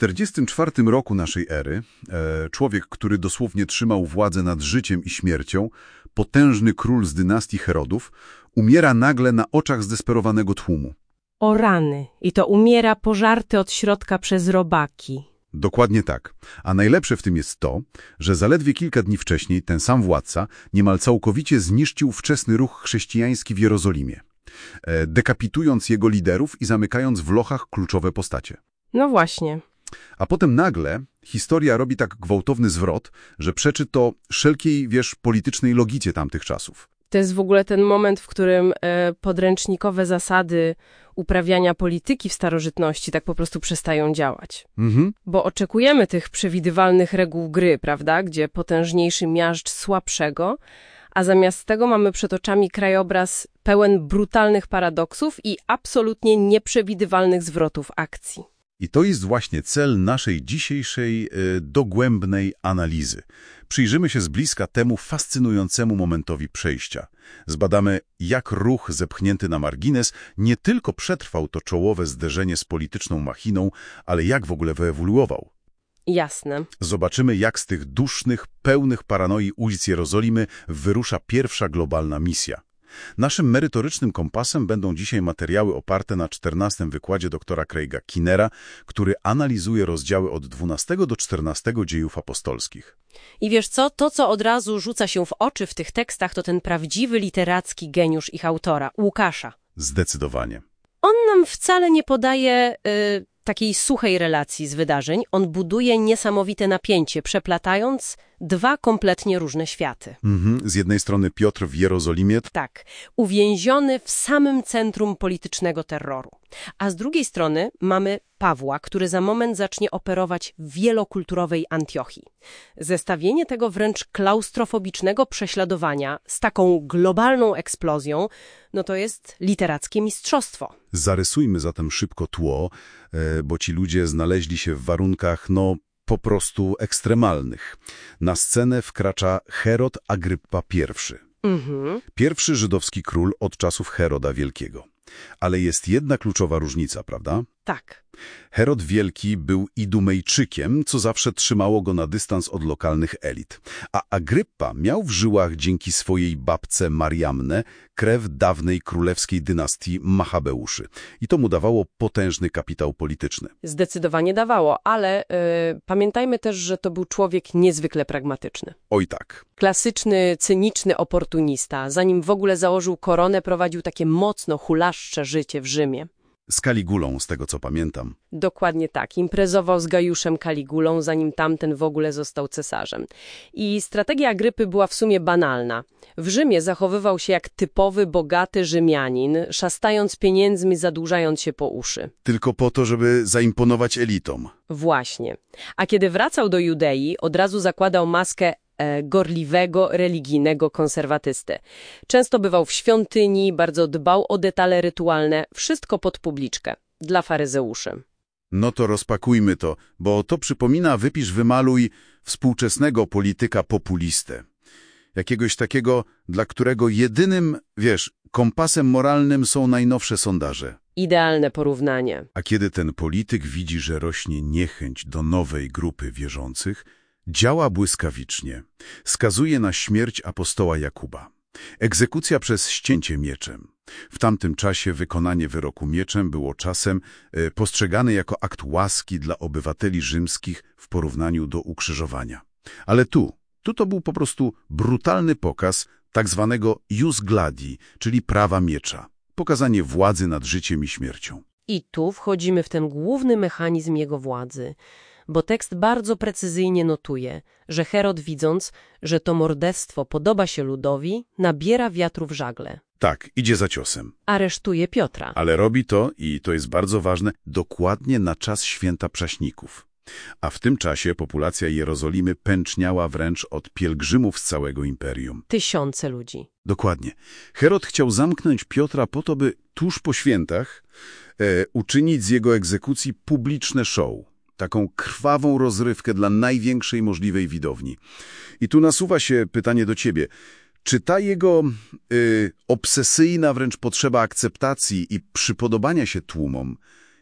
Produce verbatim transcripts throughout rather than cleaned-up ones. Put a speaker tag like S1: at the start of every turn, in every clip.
S1: czterdziestym czwartym roku naszej ery e, człowiek, który dosłownie trzymał władzę nad życiem i śmiercią, potężny król z dynastii Herodów, umiera nagle na oczach zdesperowanego tłumu.
S2: O rany, i to umiera pożarty od środka przez robaki.
S1: Dokładnie tak. A najlepsze w tym jest to, że zaledwie kilka dni wcześniej ten sam władca niemal całkowicie zniszczył wczesny ruch chrześcijański w Jerozolimie, e, dekapitując jego liderów i zamykając w lochach kluczowe postacie.
S2: No właśnie.
S1: A potem nagle historia robi tak gwałtowny zwrot, że przeczy to wszelkiej, wiesz, politycznej logice tamtych czasów.
S2: To jest w ogóle ten moment, w którym e, podręcznikowe zasady uprawiania polityki w starożytności tak po prostu przestają działać.
S1: Mhm.
S2: Bo oczekujemy tych przewidywalnych reguł gry, prawda, gdzie potężniejszy miażdż słabszego, a zamiast tego mamy przed oczami krajobraz pełen brutalnych paradoksów i absolutnie nieprzewidywalnych zwrotów akcji.
S1: I to jest właśnie cel naszej dzisiejszej y, dogłębnej analizy. Przyjrzymy się z bliska temu fascynującemu momentowi przejścia. Zbadamy, jak ruch zepchnięty na margines nie tylko przetrwał to czołowe zderzenie z polityczną machiną, ale jak w ogóle wyewoluował.
S2: Jasne.
S1: Zobaczymy, jak z tych dusznych, pełnych paranoi ulic Jerozolimy wyrusza pierwsza globalna misja. Naszym merytorycznym kompasem będą dzisiaj materiały oparte na czternastym wykładzie doktora Craiga Kinnera, który analizuje rozdziały od dwunastego do czternastego dziejów apostolskich.
S2: I wiesz co? To, co od razu rzuca się w oczy w tych tekstach, to ten prawdziwy literacki geniusz ich autora, Łukasza.
S1: Zdecydowanie.
S2: On nam wcale nie podaje y, takiej suchej relacji z wydarzeń. On buduje niesamowite napięcie, przeplatając dwa kompletnie różne światy.
S1: Mhm. Z jednej strony Piotr w Jerozolimie.
S2: Tak, uwięziony w samym centrum politycznego terroru. A z drugiej strony mamy Pawła, który za moment zacznie operować w wielokulturowej Antiochii. Zestawienie tego wręcz klaustrofobicznego prześladowania z taką globalną eksplozją, no to jest literackie mistrzostwo.
S1: Zarysujmy zatem szybko tło, bo ci ludzie znaleźli się w warunkach, no, po prostu ekstremalnych. Na scenę wkracza Herod Agryppa pierwszy.
S2: Mhm.
S1: Pierwszy żydowski król od czasów Heroda Wielkiego. Ale jest jedna kluczowa różnica, prawda?
S2: Tak.
S1: Herod Wielki był Idumejczykiem, co zawsze trzymało go na dystans od lokalnych elit. A Agryppa miał w żyłach dzięki swojej babce Mariamne krew dawnej królewskiej dynastii Machabeuszy. I to mu dawało potężny kapitał polityczny.
S2: Zdecydowanie dawało, ale y, pamiętajmy też, że to był człowiek niezwykle pragmatyczny.
S1: Oj tak.
S2: Klasyczny, cyniczny oportunista. Zanim w ogóle założył koronę, prowadził takie mocno hulaszcze życie w Rzymie.
S1: Z Kaligulą, z tego co pamiętam.
S2: Dokładnie tak. Imprezował z Gajuszem Kaligulą, zanim tamten w ogóle został cesarzem. I strategia Agrypy była w sumie banalna. W Rzymie zachowywał się jak typowy, bogaty Rzymianin, szastając pieniędzmi, zadłużając się po uszy.
S1: Tylko po to, żeby zaimponować elitom.
S2: Właśnie. A kiedy wracał do Judei, od razu zakładał maskę gorliwego, religijnego konserwatysty. Często bywał w świątyni, bardzo dbał o detale rytualne, wszystko pod publiczkę, dla faryzeuszy.
S1: No to rozpakujmy to, bo to przypomina, wypisz, wymaluj współczesnego polityka populistę. Jakiegoś takiego, dla którego jedynym, wiesz, kompasem moralnym są najnowsze sondaże.
S2: Idealne porównanie.
S1: A kiedy ten polityk widzi, że rośnie niechęć do nowej grupy wierzących, działa błyskawicznie. Skazuje na śmierć apostoła Jakuba. Egzekucja przez ścięcie mieczem. W tamtym czasie wykonanie wyroku mieczem było czasem e, postrzegane jako akt łaski dla obywateli rzymskich w porównaniu do ukrzyżowania. Ale tu, tu to był po prostu brutalny pokaz tak zwanego ius gladi, czyli prawa miecza. Pokazanie władzy nad życiem i śmiercią.
S2: I tu wchodzimy w ten główny mechanizm jego władzy. Bo tekst bardzo precyzyjnie notuje, że Herod, widząc, że to morderstwo podoba się ludowi, nabiera wiatru w żagle.
S1: Tak, idzie za ciosem.
S2: Aresztuje Piotra.
S1: Ale robi to, i to jest bardzo ważne, dokładnie na czas święta Przaśników. A w tym czasie populacja Jerozolimy pęczniała wręcz od pielgrzymów z całego imperium.
S2: Tysiące ludzi.
S1: Dokładnie. Herod chciał zamknąć Piotra po to, by tuż po świętach e, uczynić z jego egzekucji publiczne show. Taką krwawą rozrywkę dla największej możliwej widowni. I tu nasuwa się pytanie do ciebie. Czy ta jego y, obsesyjna wręcz potrzeba akceptacji i przypodobania się tłumom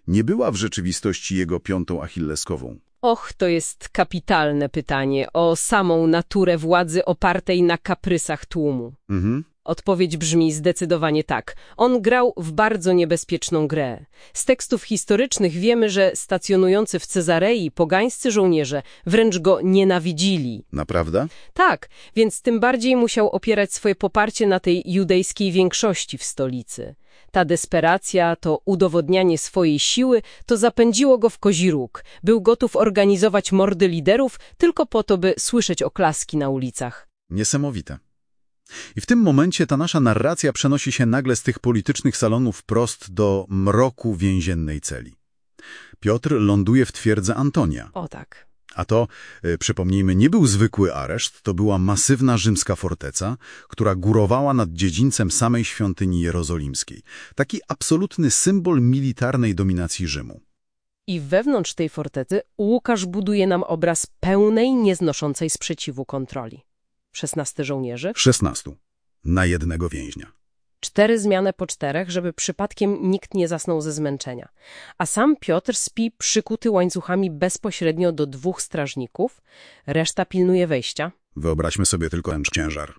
S1: nie była w rzeczywistości jego piątą achilleskową?
S2: Och, to jest kapitalne pytanie o samą naturę władzy opartej na kaprysach tłumu.
S1: Mhm.
S2: Odpowiedź brzmi zdecydowanie tak. On grał w bardzo niebezpieczną grę. Z tekstów historycznych wiemy, że stacjonujący w Cezarei pogańscy żołnierze wręcz go nienawidzili.
S1: Naprawdę?
S2: Tak, więc tym bardziej musiał opierać swoje poparcie na tej judejskiej większości w stolicy. Ta desperacja, to udowodnianie swojej siły, to zapędziło go w kozi róg. Był gotów organizować mordy liderów tylko po to, by słyszeć oklaski na ulicach.
S1: Niesamowite. I w tym momencie ta nasza narracja przenosi się nagle z tych politycznych salonów wprost do mroku więziennej celi. Piotr ląduje w twierdzy Antonia.
S2: O tak.
S1: A to, y, przypomnijmy, nie był zwykły areszt, to była masywna rzymska forteca, która górowała nad dziedzińcem samej świątyni jerozolimskiej. Taki absolutny symbol militarnej dominacji Rzymu.
S2: I wewnątrz tej fortecy Łukasz buduje nam obraz pełnej, nieznoszącej sprzeciwu kontroli. szesnastu żołnierzy,
S1: szesnastu. Na jednego więźnia.
S2: cztery zmiany po czterech, żeby przypadkiem nikt nie zasnął ze zmęczenia. A sam Piotr śpi przykuty łańcuchami bezpośrednio do dwóch strażników, reszta pilnuje wejścia.
S1: Wyobraźmy sobie tylko ten ciężar.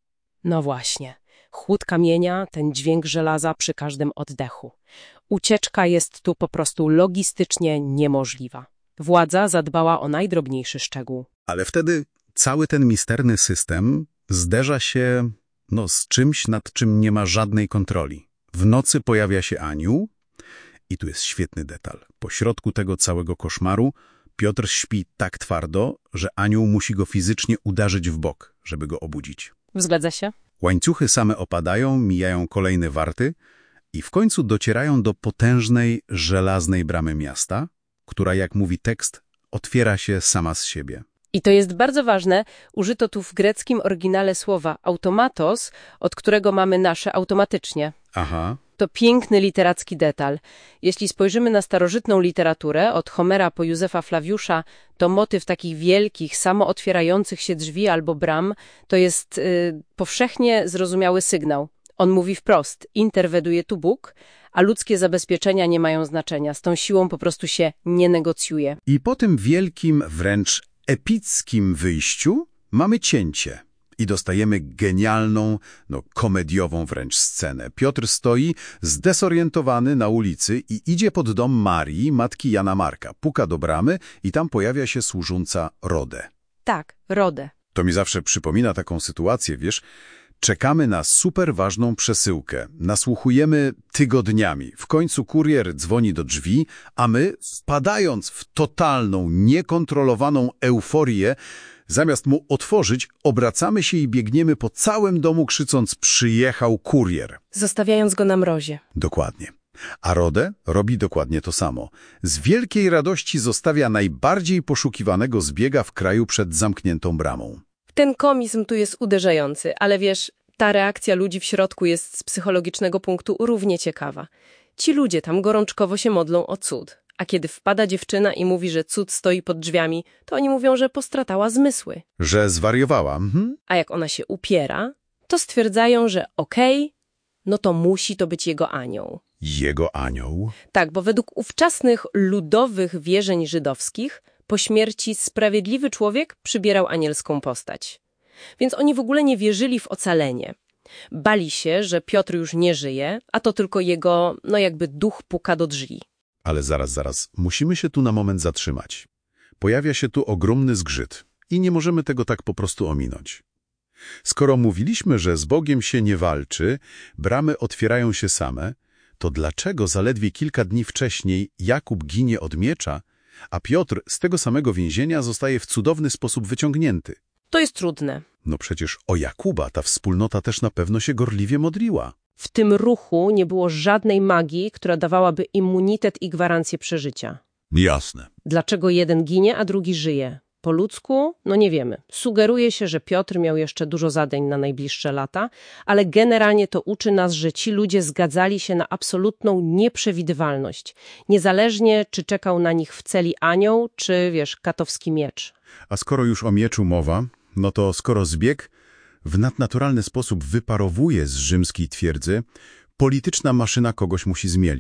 S2: No właśnie, chłód kamienia, ten dźwięk żelaza przy każdym oddechu. Ucieczka jest tu po prostu logistycznie niemożliwa. Władza zadbała o najdrobniejszy szczegół.
S1: Ale wtedy cały ten misterny system zderza się no, z czymś, nad czym nie ma żadnej kontroli. W nocy pojawia się anioł i tu jest świetny detal. Po środku tego całego koszmaru Piotr śpi tak twardo, że anioł musi go fizycznie uderzyć w bok, żeby go obudzić.
S2: Zgadza się?
S1: Łańcuchy same opadają, mijają kolejne warty i w końcu docierają do potężnej, żelaznej bramy miasta, która, jak mówi tekst, otwiera się sama z siebie.
S2: I to jest bardzo ważne, użyto tu w greckim oryginale słowa automatos, od którego mamy nasze automatycznie.
S1: Aha.
S2: To piękny literacki detal. Jeśli spojrzymy na starożytną literaturę, od Homera po Józefa Flawiusza, to motyw takich wielkich, samootwierających się drzwi albo bram to jest y, powszechnie zrozumiały sygnał. On mówi wprost, interweduje tu Bóg, a ludzkie zabezpieczenia nie mają znaczenia. Z tą siłą po prostu się nie negocjuje.
S1: I po tym wielkim, wręcz epickim wyjściu mamy cięcie i dostajemy genialną, no komediową wręcz scenę. Piotr stoi zdesorientowany na ulicy i idzie pod dom Marii, matki Jana Marka. Puka do bramy i tam pojawia się służąca Rodę.
S2: Tak, Rodę.
S1: To mi zawsze przypomina taką sytuację, wiesz, czekamy na super ważną przesyłkę, nasłuchujemy tygodniami. W końcu kurier dzwoni do drzwi, a my, wpadając w totalną, niekontrolowaną euforię, zamiast mu otworzyć, obracamy się i biegniemy po całym domu, krzycząc przyjechał kurier.
S2: Zostawiając go na mrozie.
S1: Dokładnie. A Rodę robi dokładnie to samo. Z wielkiej radości zostawia najbardziej poszukiwanego zbiega w kraju przed zamkniętą bramą.
S2: Ten komizm tu jest uderzający, ale wiesz, ta reakcja ludzi w środku jest z psychologicznego punktu równie ciekawa. Ci ludzie tam gorączkowo się modlą o cud, a kiedy wpada dziewczyna i mówi, że cud stoi pod drzwiami, to oni mówią, że postratała zmysły.
S1: Że zwariowała. Mhm.
S2: A jak ona się upiera, to stwierdzają, że okej, no to musi to być jego anioł.
S1: Jego anioł?
S2: Tak, bo według ówczesnych ludowych wierzeń żydowskich po śmierci sprawiedliwy człowiek przybierał anielską postać. Więc oni w ogóle nie wierzyli w ocalenie. Bali się, że Piotr już nie żyje, a to tylko jego, no jakby duch puka do drzwi.
S1: Ale zaraz, zaraz, musimy się tu na moment zatrzymać. Pojawia się tu ogromny zgrzyt i nie możemy tego tak po prostu ominąć. Skoro mówiliśmy, że z Bogiem się nie walczy, bramy otwierają się same, to dlaczego zaledwie kilka dni wcześniej Jakub ginie od miecza, a Piotr z tego samego więzienia zostaje w cudowny sposób wyciągnięty?
S2: To jest trudne.
S1: No przecież o Jakuba ta wspólnota też na pewno się gorliwie modliła.
S2: W tym ruchu nie było żadnej magii, która dawałaby immunitet i gwarancję przeżycia.
S1: Jasne.
S2: Dlaczego jeden ginie, a drugi żyje? Po ludzku? No nie wiemy. Sugeruje się, że Piotr miał jeszcze dużo zadań na najbliższe lata, ale generalnie to uczy nas, że ci ludzie zgadzali się na absolutną nieprzewidywalność. Niezależnie, czy czekał na nich w celi anioł, czy, wiesz, katowski miecz.
S1: A skoro już o mieczu mowa, no to skoro zbieg w nadnaturalny sposób wyparowuje z rzymskiej twierdzy, polityczna maszyna kogoś musi zmielić.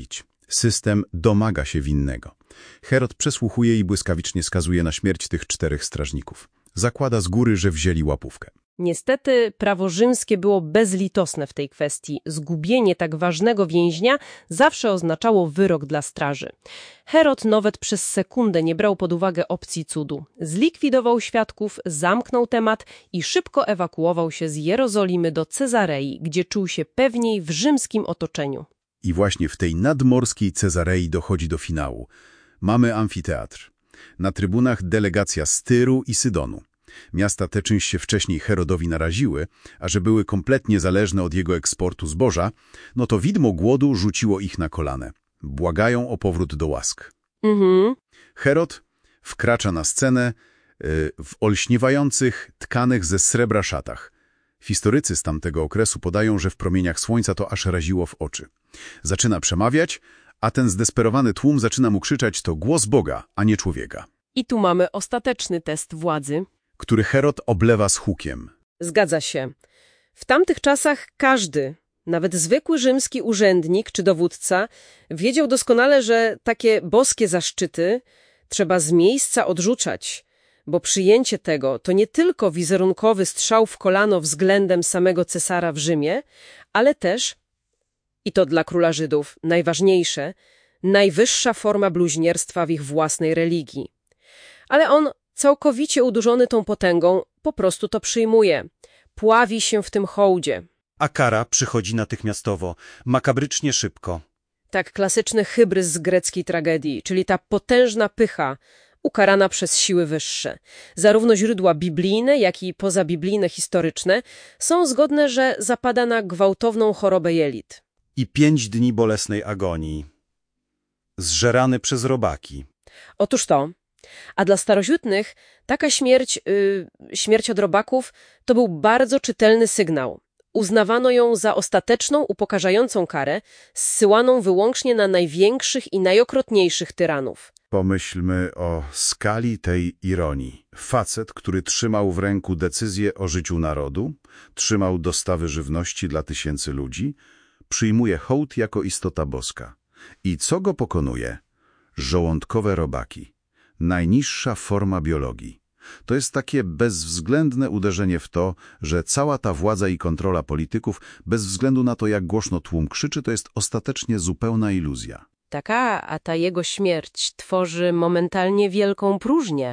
S1: System domaga się winnego. Herod przesłuchuje i błyskawicznie skazuje na śmierć tych czterech strażników. Zakłada z góry, że wzięli łapówkę.
S2: Niestety prawo rzymskie było bezlitosne w tej kwestii. Zgubienie tak ważnego więźnia zawsze oznaczało wyrok dla straży. Herod nawet przez sekundę nie brał pod uwagę opcji cudu. Zlikwidował świadków, zamknął temat i szybko ewakuował się z Jerozolimy do Cezarei, gdzie czuł się pewniej w rzymskim otoczeniu.
S1: I właśnie w tej nadmorskiej Cezarei dochodzi do finału. Mamy amfiteatr. Na trybunach delegacja z Tyru i Sydonu. Miasta te czymś się wcześniej Herodowi naraziły, a że były kompletnie zależne od jego eksportu zboża, no to widmo głodu rzuciło ich na kolane. Błagają o powrót do łask.
S2: Mhm.
S1: Herod wkracza na scenę yy, w olśniewających, tkanych ze srebra szatach. Historycy z tamtego okresu podają, że w promieniach słońca to aż raziło w oczy. Zaczyna przemawiać, a ten zdesperowany tłum zaczyna mu krzyczeć: to głos Boga, a nie człowieka.
S2: I tu mamy ostateczny test władzy,
S1: Który Herod oblewa z hukiem.
S2: Zgadza się. W tamtych czasach każdy, nawet zwykły rzymski urzędnik czy dowódca, wiedział doskonale, że takie boskie zaszczyty trzeba z miejsca odrzucać, bo przyjęcie tego to nie tylko wizerunkowy strzał w kolano względem samego cesara w Rzymie, ale też, i to dla króla Żydów najważniejsze, najwyższa forma bluźnierstwa w ich własnej religii. Ale on, całkowicie udurzony tą potęgą, po prostu to przyjmuje. Pławi się w tym hołdzie.
S3: A kara przychodzi natychmiastowo, makabrycznie szybko.
S2: Tak klasyczny hybrys z greckiej tragedii, czyli ta potężna pycha, ukarana przez siły wyższe. Zarówno źródła biblijne, jak i pozabiblijne historyczne są zgodne, że zapada na gwałtowną chorobę jelit.
S3: I pięć dni bolesnej agonii. Zżerany przez robaki.
S2: Otóż to. A dla starożytnych taka śmierć, yy, śmierć od robaków, to był bardzo czytelny sygnał. Uznawano ją za ostateczną, upokarzającą karę, zsyłaną wyłącznie na największych i najokropniejszych tyranów.
S1: Pomyślmy o skali tej ironii. Facet, który trzymał w ręku decyzję o życiu narodu, trzymał dostawy żywności dla tysięcy ludzi, przyjmuje hołd jako istota boska. I co go pokonuje? Żołądkowe robaki. Najniższa forma biologii. To jest takie bezwzględne uderzenie w to, że cała ta władza i kontrola polityków, bez względu na to, jak głośno tłum krzyczy, to jest ostatecznie zupełna iluzja.
S2: Taka, a ta jego śmierć tworzy momentalnie wielką próżnię.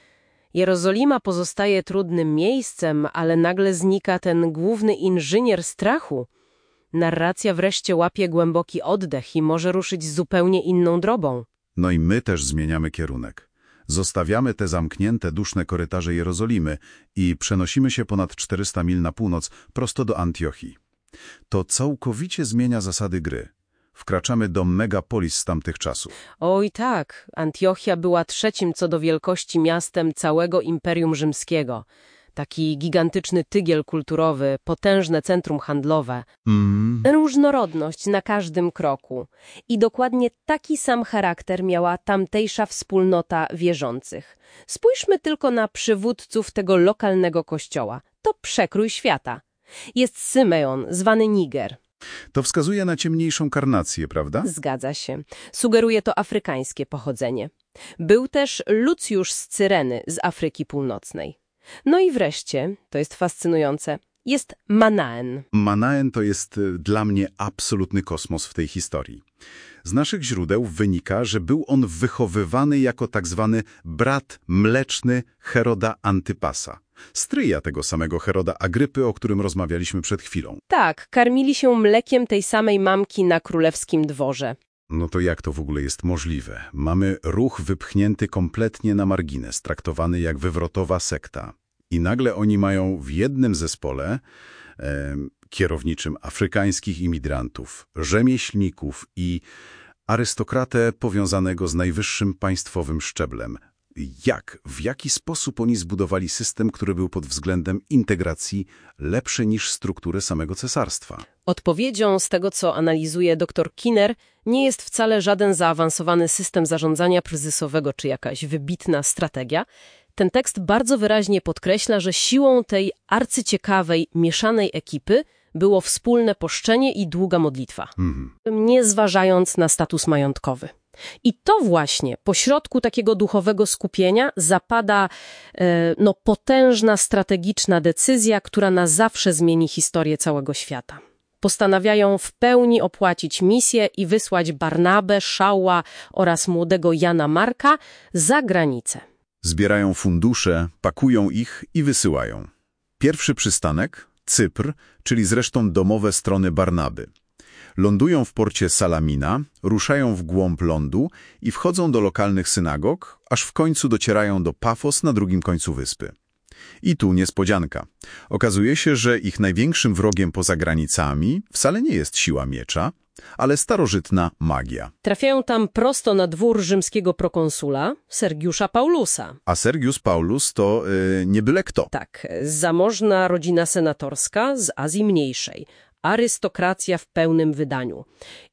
S2: Jerozolima pozostaje trudnym miejscem, ale nagle znika ten główny inżynier strachu. Narracja wreszcie łapie głęboki oddech i może ruszyć zupełnie inną drogą.
S1: No i my też zmieniamy kierunek. Zostawiamy te zamknięte, duszne korytarze Jerozolimy i przenosimy się ponad czterysta mil na północ, prosto do Antiochii. To całkowicie zmienia zasady gry. Wkraczamy do megapolis z tamtych czasów.
S2: Oj tak, Antiochia była trzecim co do wielkości miastem całego Imperium Rzymskiego. Taki gigantyczny tygiel kulturowy, potężne centrum handlowe.
S1: Mm.
S2: Różnorodność na każdym kroku. I dokładnie taki sam charakter miała tamtejsza wspólnota wierzących. Spójrzmy tylko na przywódców tego lokalnego kościoła. To przekrój świata. Jest Symeon, zwany Niger.
S1: To wskazuje na ciemniejszą karnację, prawda?
S2: Zgadza się. Sugeruje to afrykańskie pochodzenie. Był też Lucjusz z Cyreny, z Afryki Północnej. No i wreszcie, to jest fascynujące, jest Manaen.
S1: Manaen to jest y, dla mnie absolutny kosmos w tej historii. Z naszych źródeł wynika, że był on wychowywany jako tak zwany brat mleczny Heroda Antypasa, stryja tego samego Heroda Agrypy, o którym rozmawialiśmy przed chwilą.
S2: Tak, karmili się mlekiem tej samej mamki na królewskim dworze.
S1: No to jak to w ogóle jest możliwe? Mamy ruch wypchnięty kompletnie na margines, traktowany jak wywrotowa sekta. I nagle oni mają w jednym zespole e, kierowniczym afrykańskich imigrantów, rzemieślników i arystokratę powiązanego z najwyższym państwowym szczeblem. Jak, w jaki sposób oni zbudowali system, który był pod względem integracji lepszy niż struktury samego cesarstwa?
S2: Odpowiedzią z tego, co analizuje dr Kinner, nie jest wcale żaden zaawansowany system zarządzania kryzysowego czy jakaś wybitna strategia. Ten tekst bardzo wyraźnie podkreśla, że siłą tej arcyciekawej, mieszanej ekipy było wspólne poszczenie i długa modlitwa,
S1: Mhm.
S2: nie zważając na status majątkowy. I to właśnie pośrodku takiego duchowego skupienia zapada e, no, potężna, strategiczna decyzja, która na zawsze zmieni historię całego świata. Postanawiają w pełni opłacić misję i wysłać Barnabę, Szała oraz młodego Jana Marka za granicę.
S1: Zbierają fundusze, pakują ich i wysyłają. Pierwszy przystanek – Cypr, czyli zresztą domowe strony Barnaby. Lądują w porcie Salamina, ruszają w głąb lądu i wchodzą do lokalnych synagog, aż w końcu docierają do Pafos na drugim końcu wyspy. I tu niespodzianka. Okazuje się, że ich największym wrogiem poza granicami wcale nie jest siła miecza, ale starożytna magia.
S2: Trafiają tam prosto na dwór rzymskiego prokonsula, Sergiusza Paulusa.
S1: A Sergius Paulus to yy, nie byle kto.
S2: Tak, zamożna rodzina senatorska z Azji Mniejszej. Arystokracja w pełnym wydaniu.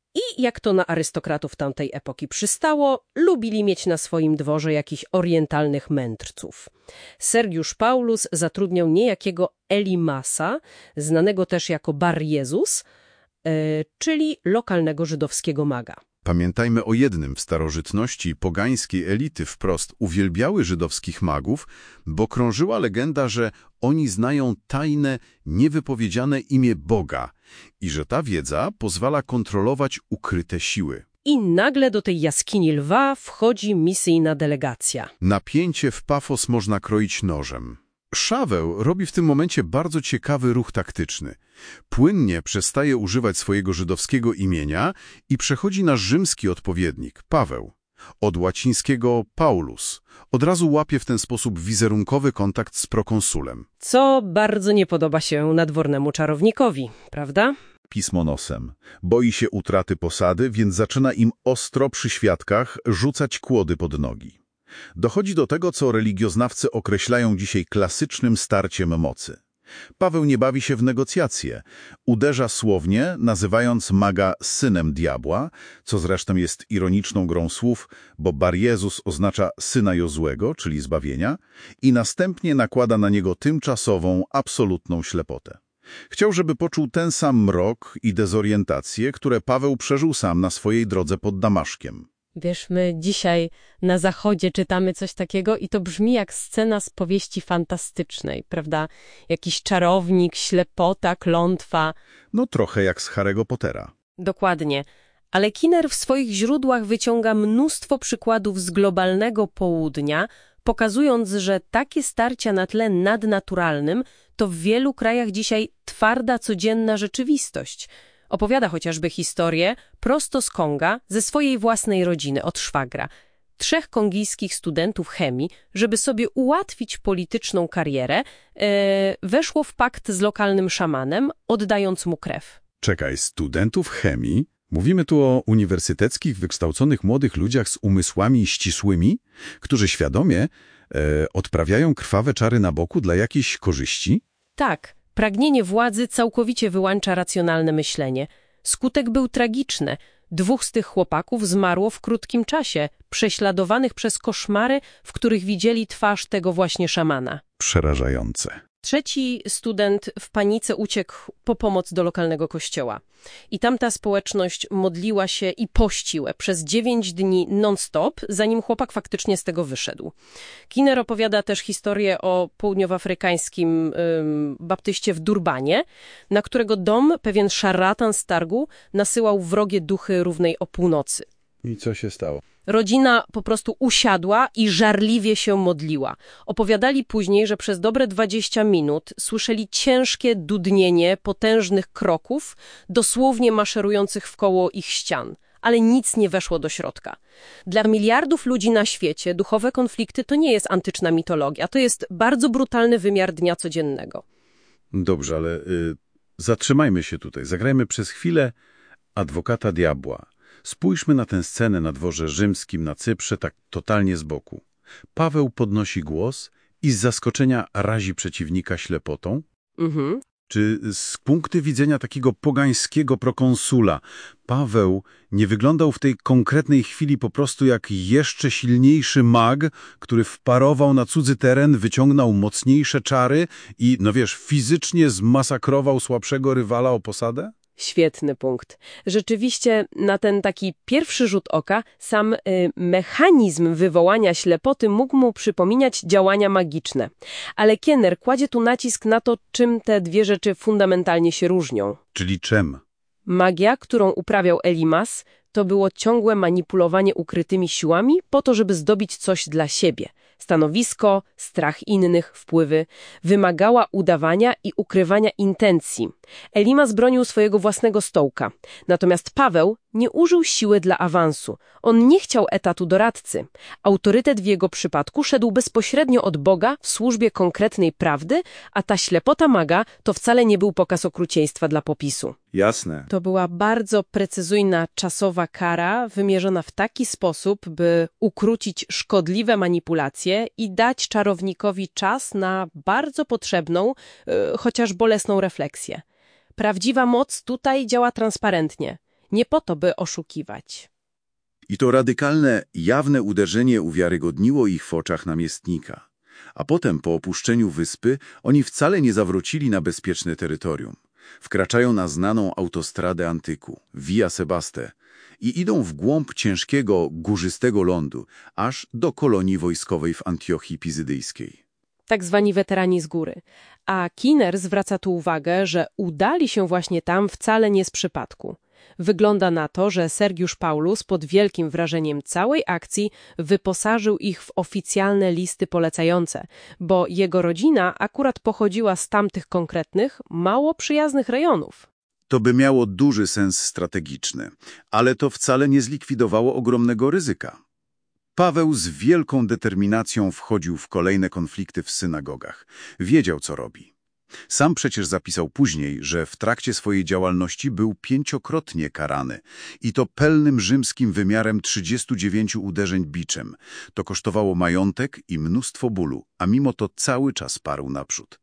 S2: I jak to na arystokratów tamtej epoki przystało, lubili mieć na swoim dworze jakichś orientalnych mędrców. Sergiusz Paulus zatrudniał niejakiego Elimasa, znanego też jako Bar Jezus, yy, czyli lokalnego żydowskiego maga.
S1: Pamiętajmy o jednym, w starożytności pogańskiej elity wprost uwielbiały żydowskich magów, bo krążyła legenda, że oni znają tajne, niewypowiedziane imię Boga i że ta wiedza pozwala kontrolować ukryte siły.
S2: I nagle do tej jaskini lwa wchodzi misyjna delegacja.
S1: Napięcie w Pafos można kroić nożem. Szaweł robi w tym momencie bardzo ciekawy ruch taktyczny. Płynnie przestaje używać swojego żydowskiego imienia i przechodzi na rzymski odpowiednik, Paweł. Od łacińskiego Paulus. Od razu łapie w ten sposób wizerunkowy kontakt z prokonsulem.
S2: Co bardzo nie podoba się nadwornemu czarownikowi, prawda?
S1: Pismo nosem. Boi się utraty posady, więc zaczyna im ostro przy świadkach rzucać kłody pod nogi. Dochodzi do tego, co religioznawcy określają dzisiaj klasycznym starciem mocy. Paweł nie bawi się w negocjacje. Uderza słownie, nazywając maga synem diabła, co zresztą jest ironiczną grą słów, bo Bar Jezus oznacza syna Jozłego, czyli zbawienia, i następnie nakłada na niego tymczasową, absolutną ślepotę. Chciał, żeby poczuł ten sam mrok i dezorientację, które Paweł przeżył sam na swojej drodze pod Damaszkiem.
S2: Wiesz, my dzisiaj na Zachodzie czytamy coś takiego i to brzmi jak scena z powieści fantastycznej, prawda? Jakiś czarownik, ślepota, klątwa.
S1: No trochę jak z Harry'ego Pottera.
S2: Dokładnie. Ale Kinner w swoich źródłach wyciąga mnóstwo przykładów z globalnego południa, pokazując, że takie starcia na tle nadnaturalnym to w wielu krajach dzisiaj twarda, codzienna rzeczywistość. Opowiada chociażby historię prosto z Konga, ze swojej własnej rodziny, od szwagra. Trzech kongijskich studentów chemii, żeby sobie ułatwić polityczną karierę, e, weszło w pakt z lokalnym szamanem, oddając mu krew.
S1: Czekaj, studentów chemii? Mówimy tu o uniwersyteckich, wykształconych młodych ludziach z umysłami ścisłymi, którzy świadomie e, odprawiają krwawe czary na boku dla jakiejś korzyści?
S2: Tak. Pragnienie władzy całkowicie wyłącza racjonalne myślenie. Skutek był tragiczny. Dwóch z tych chłopaków zmarło w krótkim czasie, prześladowanych przez koszmary, w których widzieli twarz tego właśnie szamana.
S1: Przerażające.
S2: Trzeci student w panice uciekł po pomoc do lokalnego kościoła. I tamta społeczność modliła się i pościła przez dziewięć dni non-stop, zanim chłopak faktycznie z tego wyszedł. Kinner opowiada też historię o południowoafrykańskim ym, baptyście w Durbanie, na którego dom pewien szarlatan z targu nasyłał wrogie duchy równej o północy.
S1: I co się stało?
S2: Rodzina po prostu usiadła i żarliwie się modliła. Opowiadali później, że przez dobre dwadzieścia minut słyszeli ciężkie dudnienie potężnych kroków, dosłownie maszerujących wkoło ich ścian, ale nic nie weszło do środka. Dla miliardów ludzi na świecie duchowe konflikty to nie jest antyczna mitologia, to jest bardzo brutalny wymiar dnia codziennego.
S1: Dobrze, ale y, zatrzymajmy się tutaj. Zagrajmy przez chwilę adwokata diabła. Spójrzmy na tę scenę na dworze rzymskim na Cyprze tak totalnie z boku. Paweł podnosi głos i z zaskoczenia razi przeciwnika ślepotą.
S2: Mhm.
S1: Czy z punktu widzenia takiego pogańskiego prokonsula Paweł nie wyglądał w tej konkretnej chwili po prostu jak jeszcze silniejszy mag, który wparował na cudzy teren, wyciągnął mocniejsze czary i, no wiesz, fizycznie zmasakrował słabszego rywala o posadę?
S2: Świetny punkt. Rzeczywiście na ten taki pierwszy rzut oka sam y, mechanizm wywołania ślepoty mógł mu przypominać działania magiczne. Ale Kenner kładzie tu nacisk na to, czym te dwie rzeczy fundamentalnie się różnią.
S1: Czyli czym?
S2: Magia, którą uprawiał Elimas, to było ciągłe manipulowanie ukrytymi siłami po to, żeby zdobyć coś dla siebie. Stanowisko, strach innych, wpływy. Wymagała udawania i ukrywania intencji. Elimas bronił swojego własnego stołka. Natomiast Paweł nie użył siły dla awansu. On nie chciał etatu doradcy. Autorytet w jego przypadku szedł bezpośrednio od Boga w służbie konkretnej prawdy, a ta ślepota maga to wcale nie był pokaz okrucieństwa dla popisu.
S3: Jasne.
S2: To była bardzo precyzyjna czasowa kara, wymierzona w taki sposób, by ukrócić szkodliwe manipulacje i dać czarownikowi czas na bardzo potrzebną, yy, chociaż bolesną refleksję. Prawdziwa moc tutaj działa transparentnie, nie po to, by oszukiwać.
S4: I to radykalne, jawne uderzenie uwiarygodniło ich w oczach namiestnika. A potem, po opuszczeniu wyspy, oni wcale nie zawrócili na bezpieczne terytorium. Wkraczają na znaną autostradę antyku, Via Sebaste, i idą w głąb ciężkiego, górzystego lądu, aż do kolonii wojskowej w Antiochii Pizydyjskiej.
S2: Tak zwani weterani z góry. A Kenner zwraca tu uwagę, że udali się właśnie tam wcale nie z przypadku. Wygląda na to, że Sergiusz Paulus pod wielkim wrażeniem całej akcji wyposażył ich w oficjalne listy polecające, bo jego rodzina akurat pochodziła z tamtych konkretnych, mało przyjaznych rejonów.
S4: To by miało duży sens strategiczny, ale to wcale nie zlikwidowało ogromnego ryzyka. Paweł z wielką determinacją wchodził w kolejne konflikty w synagogach. Wiedział, co robi. Sam przecież zapisał później, że w trakcie swojej działalności był pięciokrotnie karany i to pelnym rzymskim wymiarem trzydziestu dziewięciu uderzeń biczem. To kosztowało majątek i mnóstwo bólu, a mimo to cały czas parł naprzód.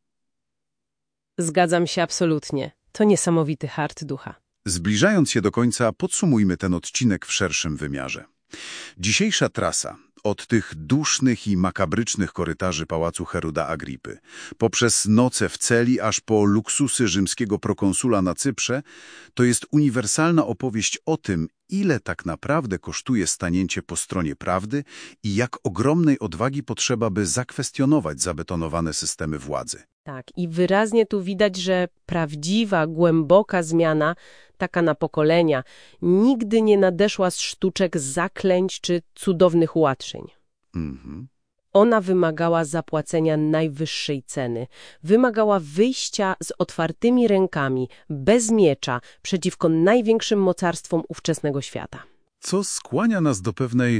S2: Zgadzam się absolutnie. To niesamowity hart ducha.
S1: Zbliżając się do końca, podsumujmy ten odcinek w szerszym wymiarze. Dzisiejsza trasa, od tych dusznych i makabrycznych korytarzy pałacu Heroda Agripy, poprzez noce w celi, aż po luksusy rzymskiego prokonsula na Cyprze, to jest uniwersalna opowieść o tym, ile tak naprawdę kosztuje stanięcie po stronie prawdy i jak ogromnej odwagi potrzeba, by zakwestionować zabetonowane systemy władzy.
S2: Tak, i wyraźnie tu widać, że prawdziwa, głęboka zmiana, taka na pokolenia, nigdy nie nadeszła z sztuczek zaklęć czy cudownych ułatwień.
S1: Mhm.
S2: Ona wymagała zapłacenia najwyższej ceny, wymagała wyjścia z otwartymi rękami, bez miecza, przeciwko największym mocarstwom ówczesnego świata.
S1: Co skłania nas do pewnej,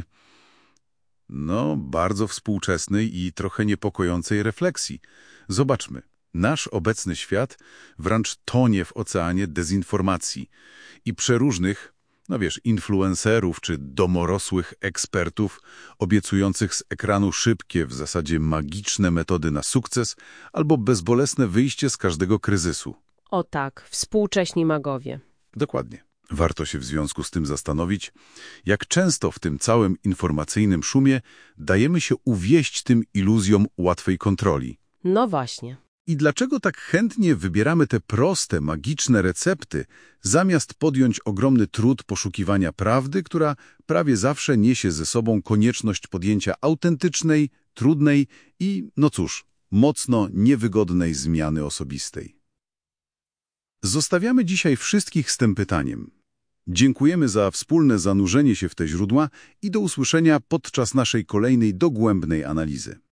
S1: no, bardzo współczesnej i trochę niepokojącej refleksji. Zobaczmy, nasz obecny świat wręcz tonie w oceanie dezinformacji i przeróżnych, no wiesz, influencerów czy domorosłych ekspertów obiecujących z ekranu szybkie, w zasadzie magiczne metody na sukces albo bezbolesne wyjście z każdego kryzysu.
S2: O tak, współcześni magowie.
S1: Dokładnie. Warto się w związku z tym zastanowić, jak często w tym całym informacyjnym szumie dajemy się uwieść tym iluzjom łatwej kontroli.
S2: No właśnie.
S1: I dlaczego tak chętnie wybieramy te proste, magiczne recepty, zamiast podjąć ogromny trud poszukiwania prawdy, która prawie zawsze niesie ze sobą konieczność podjęcia autentycznej, trudnej i, no cóż, mocno niewygodnej zmiany osobistej. Zostawiamy dzisiaj wszystkich z tym pytaniem. Dziękujemy za wspólne zanurzenie się w te źródła i do usłyszenia podczas naszej kolejnej dogłębnej analizy.